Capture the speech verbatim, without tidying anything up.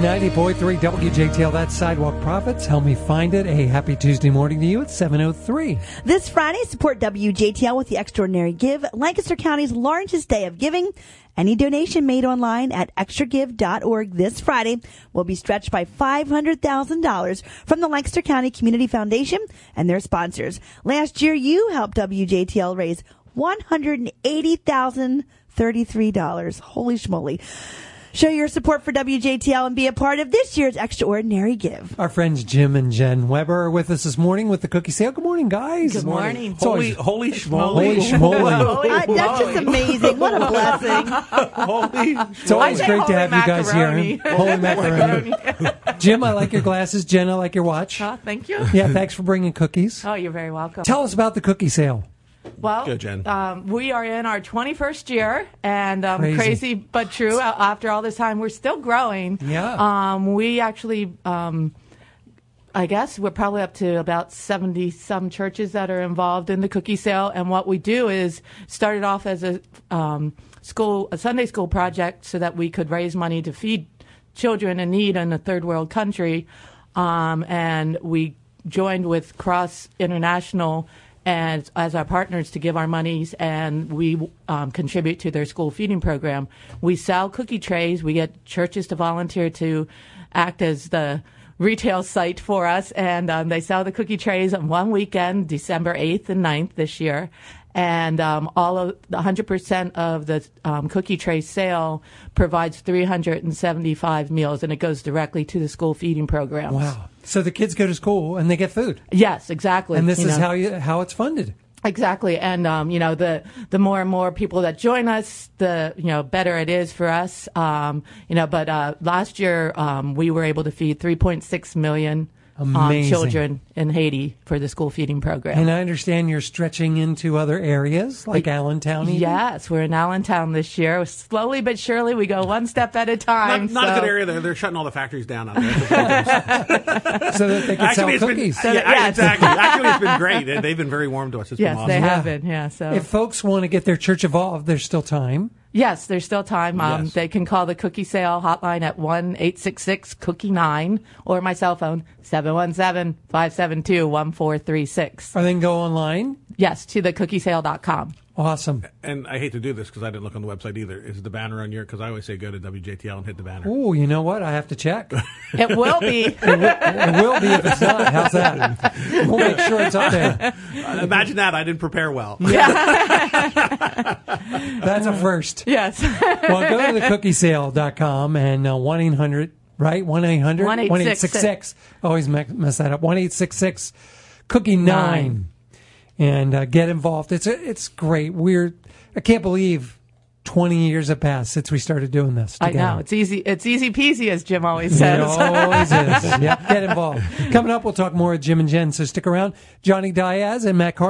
ninety point three W J T L, that's Sidewalk Profits. Help me find it. A happy Tuesday morning to you at seven oh three. This Friday, support W J T L with the Extraordinary Give, Lancaster County's largest day of giving. Any donation made online at extra give dot org this Friday will be stretched by five hundred thousand dollars from the Lancaster County Community Foundation and their sponsors. Last year, you helped W J T L raise one hundred eighty thousand thirty-three dollars. Holy schmoly. Show your support for W J T L and be a part of this year's Extraordinary Give. Our friends Jim and Jen Weber are with us this morning with the cookie sale. Good morning, guys. Good morning. It's Holy, always, holy schmoly. holy schmoly. Holy Uh, that's just amazing. What a blessing. Holy It's always I say great to holy have you guys macaroni. here. Holy macaroni. Jim, I like your glasses. Jen, I like your watch. Uh, thank you. Yeah, thanks for bringing cookies. Oh, you're very welcome. Tell us about the cookie sale. Well, Good, Jen. Um, we are in our twenty-first year, and um, Crazy. crazy but true. uh, After all this time, we're still growing. Yeah. Um, we actually, um, I guess, we're probably up to about seventy some churches that are involved in the cookie sale. And what we do is started off as a um, school, a Sunday school project, so that we could raise money to feed children in need in a third world country. Um, and we joined with Cross International and as our partners to give our monies, and we um, contribute to their school feeding program. We sell cookie trays. We get churches to volunteer to act as the retail site for us, and um, they sell the cookie trays on one weekend, December eighth and ninth this year. And um, all of the one hundred percent of the um, cookie tray sale provides three hundred seventy-five meals, and it goes directly to the school feeding program. Wow. So the kids go to school and they get food. Yes, exactly. And this You is know. how you, how it's funded. Exactly, and um, you know, the the more and more people that join us, the you know better it is for us. Um, you know, but uh, last year um, we were able to feed three point six million um, Amazing. children in Haiti for the school feeding program. And I understand you're stretching into other areas like Allentown. even? Yes, we're in Allentown this year. Slowly but surely, we go one step at a time. Not, not so. a good area. They're, they're shutting all the factories down out there. So that they can Actually, sell it's been, cookies. yeah, yes. exactly. Actually, it's been great. They've been very warm to us. It's Yes, been awesome. they Yeah. have been. Yeah, so If folks want to get their church involved, there's still time. yes, there's still time. Um, Yes. They can call the cookie sale hotline at one eight six six cookie nine or my cell phone seven one seven, five seven two, one four three six. Or they can go online. Yes, to the cookie sale dot com. Awesome. And I hate to do this because I didn't look on the website either. Is the banner on your? Because I always say go to W J T L and hit the banner. Oh, you know what? I have to check. It will be. It will be if it's not. How's that? We'll make sure it's up there. Uh, imagine that. I didn't prepare well. That's a first. Yes. Well, go to the cookie sale dot com and uh, one eight hundred, right? one eight hundred? one eight six six. Always me- mess that up. one eight six six cookie nine. And uh, get involved. It's a, it's great. We're I can't believe twenty years have passed since we started doing this I together. know. It's easy. It's easy peasy, as Jim always It says. always is. Yep, get involved. Coming up, we'll talk more with Jim and Jen, so stick around. Johnny Diaz and Matt Carter.